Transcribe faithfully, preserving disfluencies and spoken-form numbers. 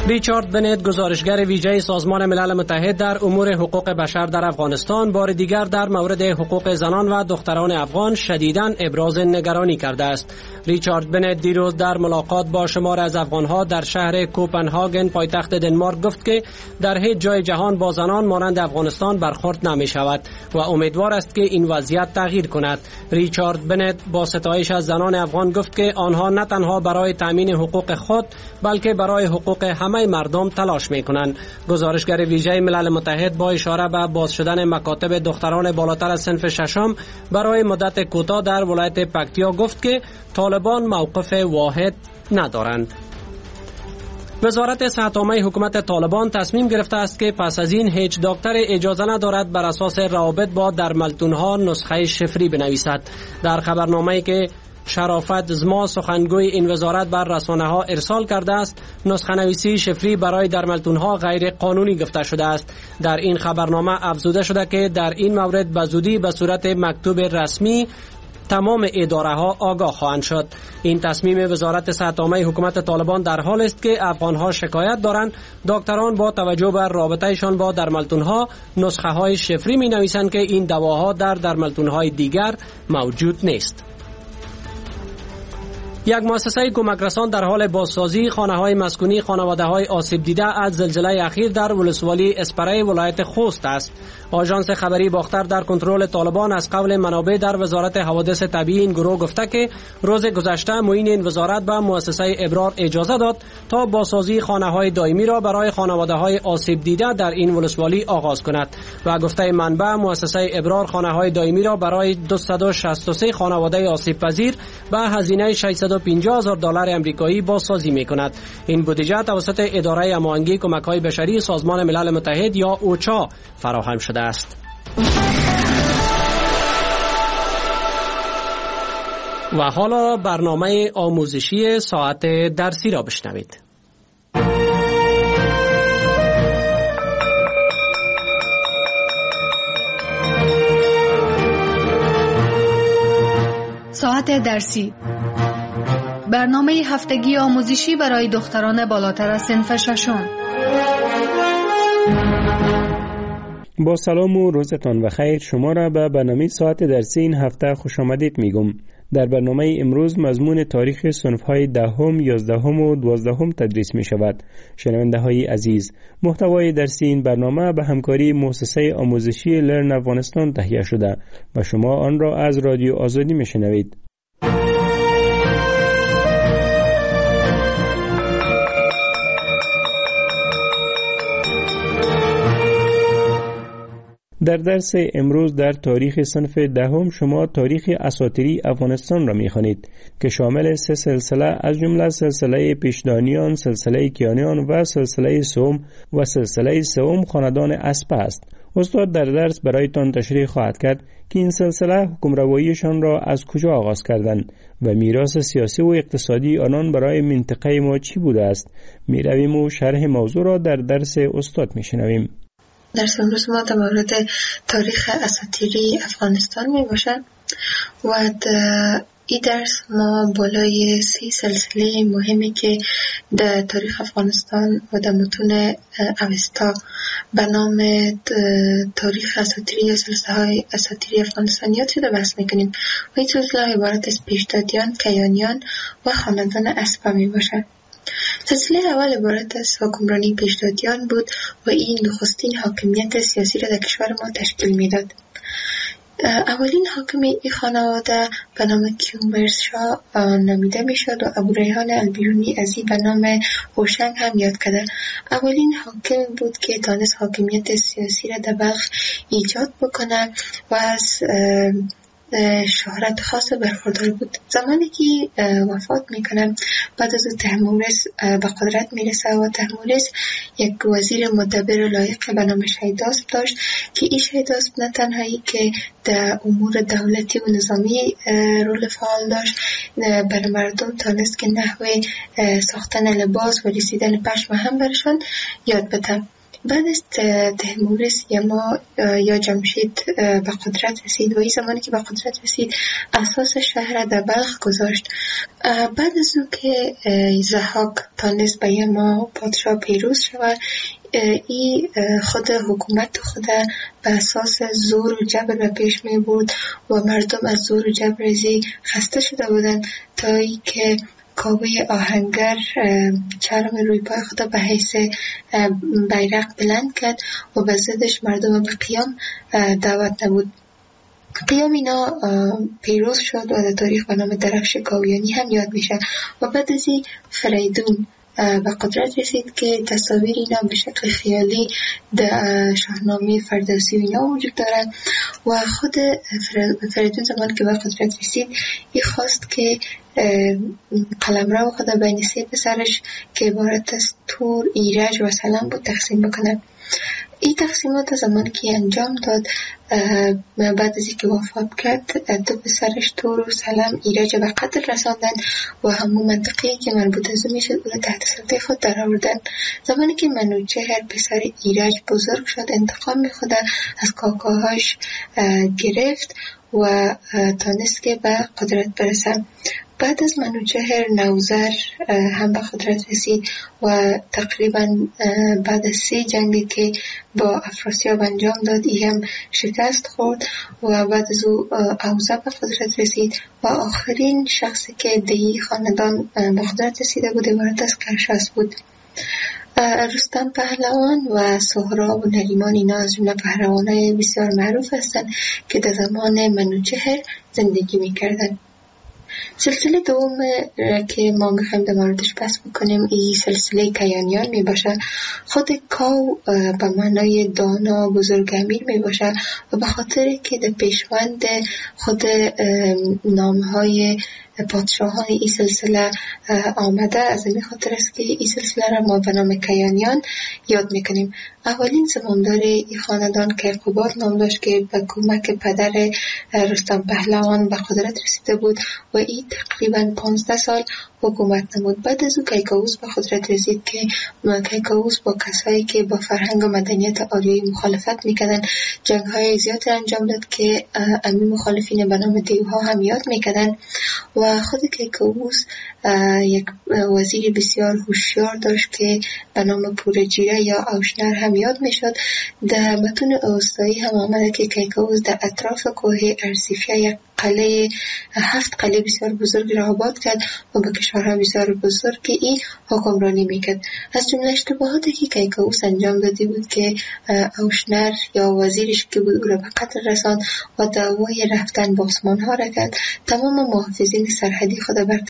ریچارد بنت، گزارشگر ویژه سازمان ملل متحد در امور حقوق بشر در افغانستان، بار دیگر در مورد حقوق زنان و دختران افغان شدیداً ابراز نگرانی کرده است. ریچارد بنت دیروز در ملاقات با شمار از افغانها در شهر کوپنهاگن پایتخت دنمارک گفت که در هیچ جای جهان با زنان مانند افغانستان برخورد نمی شود و امیدوار است که این وضعیت تغییر کند. ریچارد بنت با ستایش از زنان افغان گفت که آنها نه تنها برای تامین حقوق خود بلکه برای حقوق همه مردم تلاش می‌کنند. گزارشگر ویژه ملل متحد با اشاره به باز شدن مکاتب دختران بالاتر از صنف ششم برای مدت کوتاه در ولایت پکتیا گفت که طالبان موقف واحد ندارند. وزارت صحت عامه حکومت طالبان تصمیم گرفته است که پس از این هیچ دکتر اجازه ندارد بر اساس روابط با درملتون‌ها نسخه شفری بنویسد. در خبرنامه‌ای که شرافت زما سخنگوی این وزارت بر رسانه‌ها ارسال کرده است، نسخه نویسی شفری برای درملتون‌ها غیر قانونی گفته شده است. در این خبرنامه افزوده شده که در این مورد به زودی به صورت مکتوب رسمی تمام اداره ها آگاه خواهند شد. این تصمیم وزارت صحت عامه حکومت طالبان در حال است که افغان‌ها شکایت دارند دکتران با توجه به رابطه‌شان با درملتون‌ها نسخه های شفری می نویسند که این دواها در درملتون‌های دیگر موجود نیست. یک مؤسسه کمک رسان در حال بازسازی خانه‌های مسکونی خانواده‌های آسیب دیده از زلزله اخیر در ولسوالی اسپری ولایت خوست است. آژانس خبری باختر در کنترل طالبان از قول منابع در وزارت حوادث طبیعی این گروه گفته که روز گذشته معین این وزارت به مؤسسه ابرار اجازه داد تا بازسازی خانه‌های دائمی را برای خانواده‌های آسیب دیده در این ولسوالی آغاز کند و گفته منبع مؤسسه ابرار خانه‌های دائمی را برای دویست و شصت و سه خانواده آسیب پذیر به هزینه ششصد و پنجاه هزار دلار آمریکایی بازسازی می‌کند. این بودجه توسط اداره هماهنگی کمک‌های بشری سازمان ملل متحد یا اوچا فراهم شده است. و حالا برنامه آموزشی ساعت درسی را بشنوید. ساعت درسی، برنامه هفتگی آموزشی برای دختران بالاتر از صنف ششم. با سلام و روزتان بخیر. شما را به برنامه ساعت درسی این هفته خوش آمدید میگم. در برنامه امروز مضمون تاریخ صنف‌های دهم، یازدهم و دوازدهم تدریس می شود. شنونده های عزیز، محتوای درسی این برنامه به همکاری مؤسسه آموزشی لرن افغانستان تهیه شده و شما آن را از رادیو آزادی می شنوید. در درس امروز در تاریخ صنف دهم شما تاریخ اساطیری افغانستان را می‌خوانید که شامل سه سلسله از جمله سلسله پیشدانیان، سلسله کیانیان و سلسله سوم و سلسله سوم خاندان اسپه است. استاد در درس برایتان تشریح خواهد کرد که این سلسله حکمرواییشان را از کجا آغاز کردند و میراث سیاسی و اقتصادی آنان برای منطقه ما چی بوده است. می‌رویم و شرح موضوع را در درس استاد می‌شنویم. درس امروز ما در مورد تاریخ اساطیری افغانستان می باشد و این درس ما بالای سی سلسله مهمی که در تاریخ افغانستان و در متون اوستا به نام تاریخ اساطیری یا سلسله های اساطیری افغانستان یاد شده بحث میکنیم و این سلسله های عبارت از پیشدادیان، کیانیان و خاندان اسپه می باشد. سلسله اول عبارت از حکمرانی پیشدادیان بود و این نخستین حاکمیت سیاسی را در کشور ما تشکیل میداد. اولین حاکم این خانواده به نام کیومرث شاه نامیده میشد و ابو ریحان البیرونی از این به نام هوشنگ هم یاد کرده. اولین حاکم بود که تانست حاکمیت سیاسی را در بلخ ایجاد بکنه و از شهرت خاص برخوردار بود. زمانی که وفات میکنه بعد از تحمورس به قدرت میرسه و تحمورس یک وزیر مدبر لایق به نام شیداسپ داشت که این شیداسپ نه تنهایی که در امور دولتی و نظامی رول فعال داشت، برای مردم تانست که نحوه ساختن لباس و رسیدن پشم هم برشان یاد بده. بعد از تیموریس یما یا جمشید به قدرت رسید و این زمانی که به قدرت رسید اساس شهر در بلخ گذاشت. بعد از او که ضحاک تانست به یما پادشاه پیروز شود، ای خود حکومت خود به اساس زور و جبر به پیش می برد و مردم از زور و جبر ازی خسته شده بودند تا ای که کاوه آهنگر چرم روی پای خود به حیث بیرق بلند کرد و به ضدش مردم به قیام دعوت نمود. قیام اینا پیروز شد و در تاریخ به نام درفش کاویانی هم یاد میشه و بعد از این فریدون به قدرت رسید که تصاویر اینا به شکل خیالی در شاهنامه فردوسی و اینا وجود دارن و خود فریدون زمان که به قدرت رسید ای خواست که قلمرو خود بین سه پسرش که عبارت از تور، ایرج و سلم بود تقسیم بکنه. این تقسیمات زمانی که انجام داد بعد از اینکه وفات کرد دو پسرش تور و سلم ایرج به قتل رساندن و همون منطقه‌ای که مربوط از او میشد اون تحت سلطه خود در آوردن. زمانی که منوچهر پسر ایرج بزرگ شد انتقام خود از کاکاهاش گرفت و تانست که به قدرت برسه. بعد از منوچهر نوذر هم به قدرت رسید و تقریبا بعد از سی جنگی که با افراسیاب انجام داد ای هم شکست خورد و بعد از او اوزه به قدرت رسید و آخرین شخصی که دی خاندان به قدرت رسیده بود عبارت از کرشاس بود. رستم پهلوان و سهراب و نریمان اینا از جمله پهلوانای بسیار معروف هستند که در زمان منوچهر زندگی میکردن. سلسله دوم که ما میخوایم در موردش بحث بکنیم این سلسله کیانیان میباشه. خود کاو به معنای دانا بزرگ امیر میباشه و به خاطر که در پیشوند خود نامهای پادشاهان این سلسله آمده از این خاطر است که این سلسله را ما به نام کیانیان یاد میکنیم. اولین زماندار این خاندان کیقوباد نام داشت که به کمک پدر رستم پهلوان به قدرت رسیده بود و این تقریبا پانزده سال حکومت نمود. بعد از او کیکاووس به قدرت رسید که کیکاووس با کسایی که با فرهنگ و مدنیت آریایی مخالفت میکردن جنگ های زیاد انجام داد که امی مخالفین به نام دیوها هم یاد میکردن و خود کیکاووس یک وزیر بسیار هوشیار داشت که به نام پورجیره یا اوشنر هم یاد میشد. در متون اوستایی هم آمده که کیکاووس در اطراف کوه ارسیفیا یک قلعه هفت قلعه بسیار بزرگ را آباد کرد و به کشورها بسیار بزرگی این حکمرانی میکرد. از جمله اشتباهاتی که کیکاووس انجام داده بود که اوشنر یا وزیرش که بود او را به قتل رساند و دعوای رفتن به عثمان ها را کرد. تمام محافظین سرحدی خود بر